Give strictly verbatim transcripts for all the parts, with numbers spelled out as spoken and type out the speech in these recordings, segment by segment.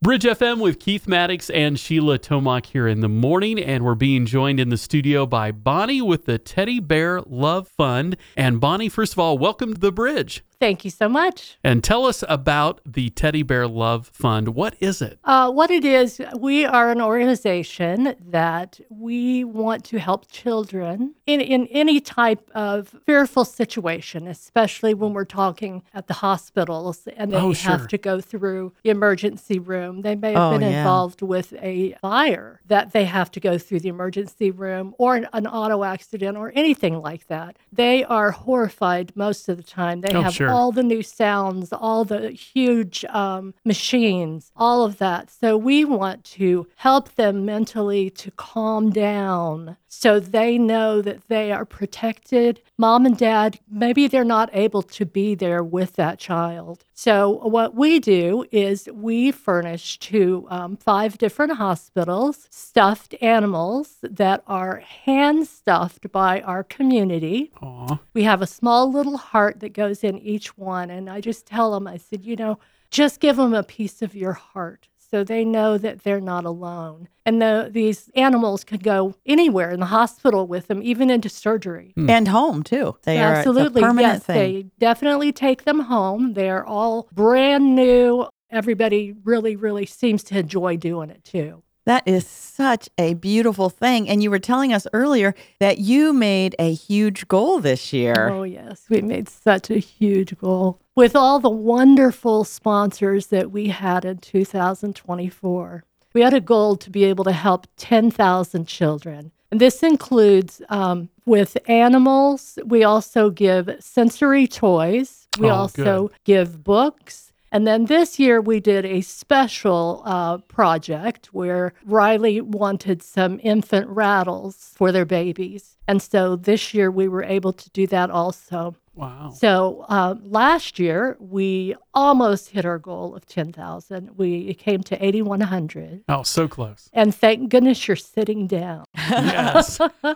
Bridge F M with Keith Maddox and Sheila Tomac here in the morning, and we're being joined in the studio by Bonnie with the Teddy Bear Love Fund. And Bonnie, first of all, welcome to the Bridge. Thank you so much. And tell us about the Teddy Bear Love Fund. What is it? Uh, what it is, we are an organization that we want to help children in, in any type of fearful situation, especially when we're talking at the hospitals and they Oh, have sure. to go through the emergency room. They may have Oh, been yeah. involved with a fire that they have to go through the emergency room, or an, an auto accident or anything like that. They are horrified most of the time. They Oh, have sure. all the new sounds, all the huge um, machines, all of that. So we want to help them mentally to calm down so they know that they are protected. Mom and dad, maybe they're not able to be there with that child. So what we do is we furnish to um, five different hospitals stuffed animals that are hand stuffed by our community. Aw. We have a small little heart that goes in each one. And I just tell them, I said, you know, just give them a piece of your heart so they know that they're not alone. And the, these animals could go anywhere in the hospital with them, even into surgery. And home, too. They Absolutely. are it's a permanent Yes, thing. they definitely take them home. They're all brand new. Everybody really, really seems to enjoy doing it, too. That is such a beautiful thing. And you were telling us earlier that you made a huge goal this year. Oh, yes. We made such a huge goal. With all the wonderful sponsors that we had in two thousand twenty-four, we had a goal to be able to help ten thousand children. And this includes um, with animals. We also give sensory toys. We Oh, also good. give books. And then this year we did a special uh, project where Riley wanted some infant rattles for their babies. And so this year we were able to do that also. Wow. So uh, last year we almost hit our goal of ten thousand. We came to eighty-one hundred. Oh, so close. And thank goodness you're sitting down. Yes.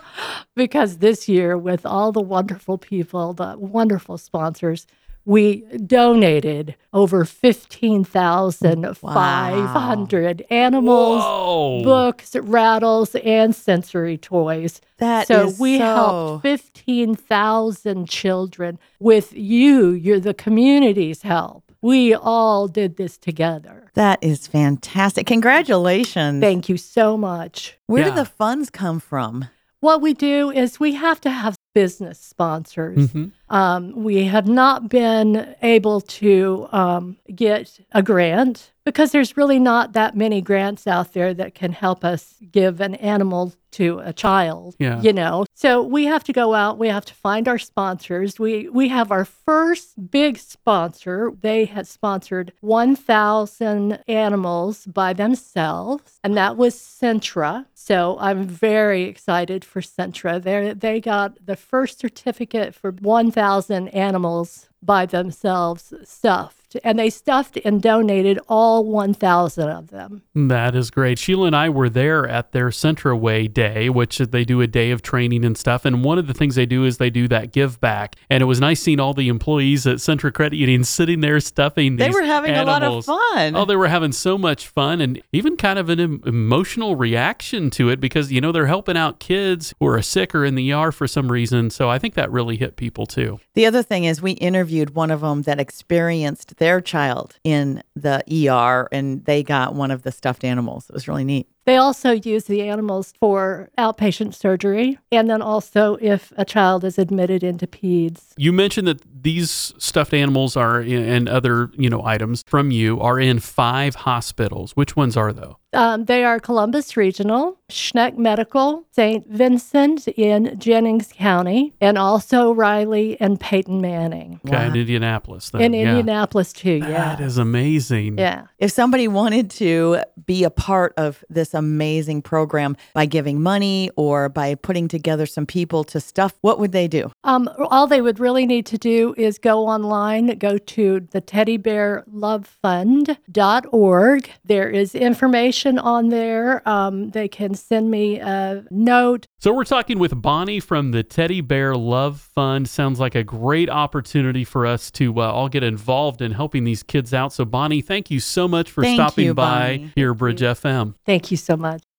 Because this year, with all the wonderful people, the wonderful sponsors, we donated over fifteen thousand five hundred animals, Whoa. books, rattles, and sensory toys. That so is we so- helped fifteen thousand children with you, you're the community's help. We all did this together. That is fantastic. Congratulations. Thank you so much. Where Yeah. do the funds come from? What we do is we have to have business sponsors. Mhm. Um, we have not been able to um, get a grant because there's really not that many grants out there that can help us give an animal to a child, Yeah. you know. So we have to go out, we have to find our sponsors. We we have our first big sponsor. They had sponsored one thousand animals by themselves, and that was Centra. So I'm very excited for Centra. They they got the first certificate for one thousand animals by themselves stuffed, and they stuffed and donated all one thousand of them. That is great. Sheila and I were there at their Centra Way Day, which they do a day of training and stuff. And one of the things they do is they do that give back. And it was nice seeing all the employees at Centra Credit Union sitting there stuffing these They were having animals. a lot of fun. Oh, they were having so much fun, and even kind of an em- emotional reaction to it because, you know, they're helping out kids who are sick or in the E R for some reason. So I think that really hit people too. The other thing is we interviewed one of them that experienced their child in the E R, and they got one of the stuffed animals. It was really neat. They also use the animals for outpatient surgery, and then also if a child is admitted into peds. You mentioned that these stuffed animals are in, and other, you know, items from you are in five hospitals. Which ones are though? Um, they are Columbus Regional, Schneck Medical, Saint Vincent in Jennings County, and also Riley and Peyton Manning. Okay, Wow. in Indianapolis then. In yeah. Indianapolis too, yeah. That is amazing. Yeah. If somebody wanted to be a part of this amazing program by giving money or by putting together some people to stuff, what would they do? Um, all they would really need to do is go online, go to the teddy bear love fund dot org. There is information on there. Um, they can send me a note. So we're talking with Bonnie from the Teddy Bear Love Fund. Sounds like a great opportunity for us to uh, all get involved in helping these kids out. So Bonnie, thank you so much for Thank stopping you, by Bonnie. here at Bridge F M. Thank you so much.